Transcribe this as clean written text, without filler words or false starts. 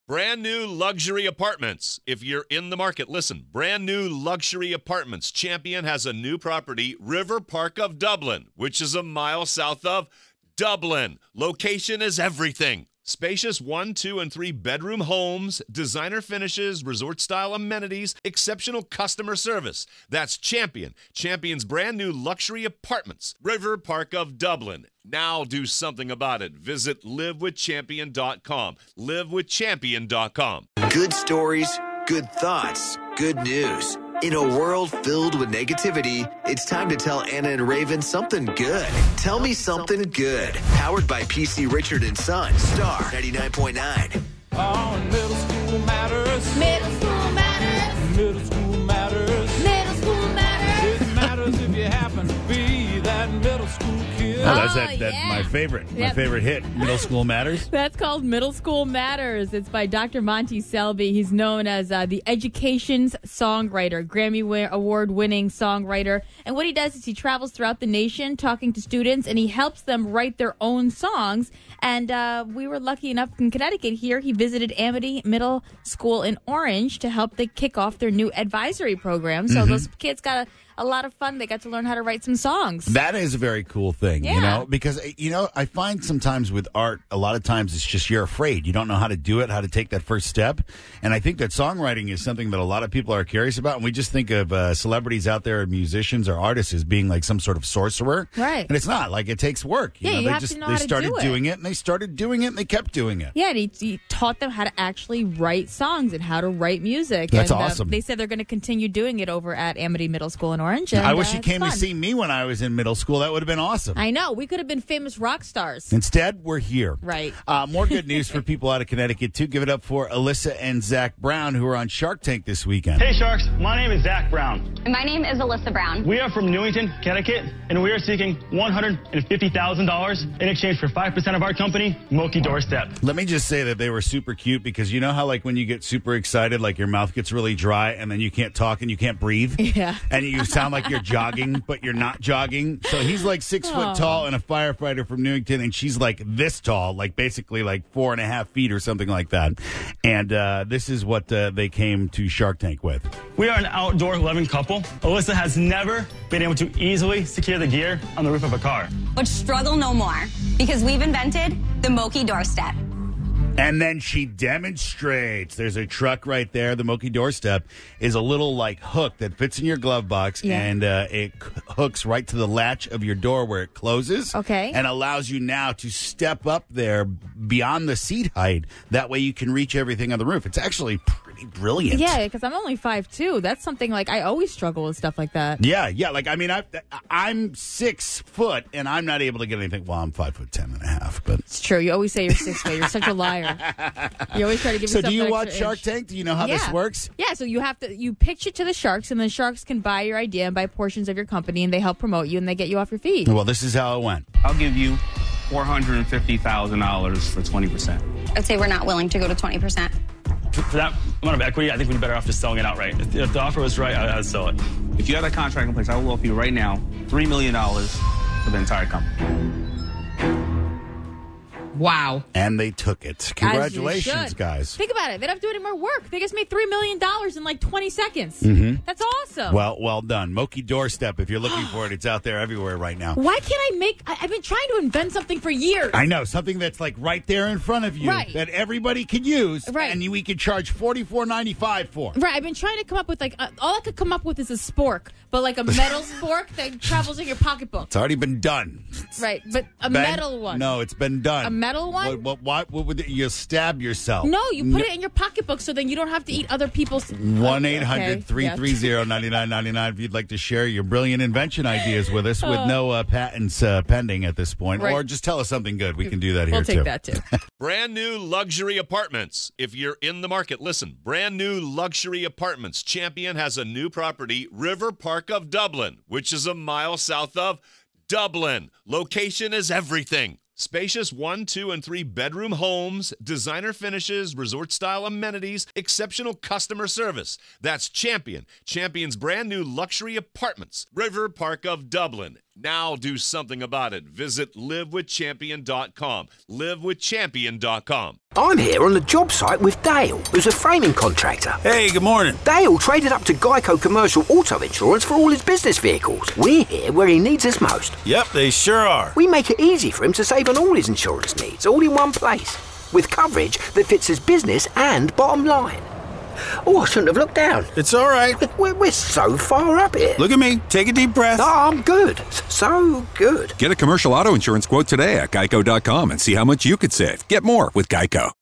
Brand new luxury apartments. If you're in the market, listen. Brand new luxury apartments. Champion has a new property, River Park of Dublin, which is a mile south of Dublin. Location is everything. Spacious 1, 2, and 3 bedroom homes, designer finishes, resort-style amenities, exceptional customer service. That's Champion. Champion's brand new luxury apartments, River Park of Dublin. Now do something about it. Visit livewithchampion.com. Livewithchampion.com. Good stories, good thoughts, good news. In a world filled with negativity, it's time to tell Anna and Raven something good. Tell me something good. Powered by PC Richard & Son. Star 99.9. Oh, middle school matters. Middle school matters. Middle school matters. Middle school matters. It matters if you happen to be that middle school kid. Oh, that's yeah. my favorite. My Yep. favorite hit. Middle School Matters. That's called Middle School Matters. It's by Dr. Monty Selby. He's known as the education's songwriter, Grammy Award-winning songwriter. And what he does is he travels throughout the nation talking to students, and he helps them write their own songs. And we were lucky enough in Connecticut here. He visited Amity Middle School in Orange to help they kick off their new advisory program. So those kids got a lot of fun. They got to learn how to write some songs. That is a very cool thing, you Yeah. know, because, I find sometimes with art, a lot of times it's just you're afraid. You don't know how to do it, how to take that first step. And I think that songwriting is something that a lot of people are curious about. And we just think of celebrities out there, musicians or artists, as being like some sort of sorcerer. Right. And it's not. Like, it takes work. Yeah, you they have to know they how to started do it. doing it, and they started doing it, and they kept doing it. Yeah, and he taught them how to actually write songs and how to write music. That's and, awesome. They said they're going to continue doing it over at Amity Middle School in Orange. And, I wish you it's came to fun. see me when I was in middle school. That would have been awesome. I know. We could have been famous rock stars. Instead, we're here. Right. More good news for people out of Connecticut, too. Give it up for Alyssa and Zach Brown, who are on Shark Tank this weekend. Hey Sharks, my name is Zach Brown. And my name is Alyssa Brown. We are from Newington, Connecticut, and we are seeking $150,000 in exchange for 5% of our company, Moki Doorstep. Let me just say that they were super cute because you know how, like, when you get super excited, like, your mouth gets really dry and then you can't talk and you can't breathe? Yeah. And you sound like you're jogging, but you're not jogging. So he's like 6 foot tall and a firefighter from Newington, and she's like this tall, like basically like 4.5 feet or something like that. And this is what they came to Shark Tank with. We are an outdoor loving couple. Alyssa has never been able to easily secure the gear on the roof of a car. But struggle no more, because we've invented the Moki Doorstep. And then she demonstrates. There's a truck right there. The Moki Doorstep is a little like hook that fits in your glove box, Yeah. and it hooks right to the latch of your door where it closes. Okay. And allows you now to step up there beyond the seat height. That way you can reach everything on the roof. It's actually pretty brilliant. Yeah, because I'm only 5'2". That's something like I always struggle with stuff like that. Yeah. Like, I mean, I'm 6 foot, and I'm not able to get anything. Well, I'm 5'10.5", but. It's true. You always say you're 6 foot. You're such a liar. You always try to give So yourself do you an watch extra Shark inch. Tank? Do you know how this works? Yeah, so you pitch it to the sharks, and the sharks can buy your idea and buy portions of your company, and they help promote you, and they get you off your feet. Well, this is how it went. I'll give you $450,000 for 20%. I'd say we're not willing to go to 20%. For that amount of equity, I think we'd be better off just selling it outright. If the offer was right, I'd sell it. If you have that contract in place, I will offer you right now $3 million for the entire company. Wow. And they took it. As you Congratulations, should. guys. Think about it. They don't have to do any more work. They just made $3 million in like 20 seconds. That's awesome. Well done. Moki Doorstep, if you're looking for it, it's out there everywhere right now. Why can't I've been trying to invent something for years. I know, something that's like right there in front of you Right. that everybody can use, Right. and we could charge $44.95 for. Right, I've been trying to come up with all I could come up with is a spork, but like a metal spork that travels in your pocketbook. It's already been done. Right, but a Ben? metal one. No, it's been done. A metal one? What would you stab yourself? No, you put it in your pocketbook so then you don't have to eat other people's. 1-800-330-9999 if you'd like to share your brilliant invention ideas with us with no patents pending at this point. Right. Or just tell us something good. We can do that here, We'll too. take that too. Brand new luxury apartments. If you're in the market, listen. Brand new luxury apartments. Champion has a new property, River Park of Dublin, which is a mile south of Dublin. Location is everything. Spacious 1, 2, and 3 bedroom homes, designer finishes, resort-style amenities, exceptional customer service. That's Champion. Champion's brand new luxury apartments, River Park of Dublin. Now do something about it. Visit livewithchampion.com. Livewithchampion.com. I'm here on the job site with Dale, who's a framing contractor. Hey, good morning. Dale traded up to Geico Commercial Auto Insurance for all his business vehicles. We're here where he needs us most. Yep, they sure are. We make it easy for him to save on all his insurance needs, all in one place, with coverage that fits his business and bottom line. Oh, I shouldn't have looked down. It's all right. We're so far up here. Look at me. Take a deep breath. Oh, I'm good. So good. Get a commercial auto insurance quote today at geico.com and see how much you could save. Get more with Geico.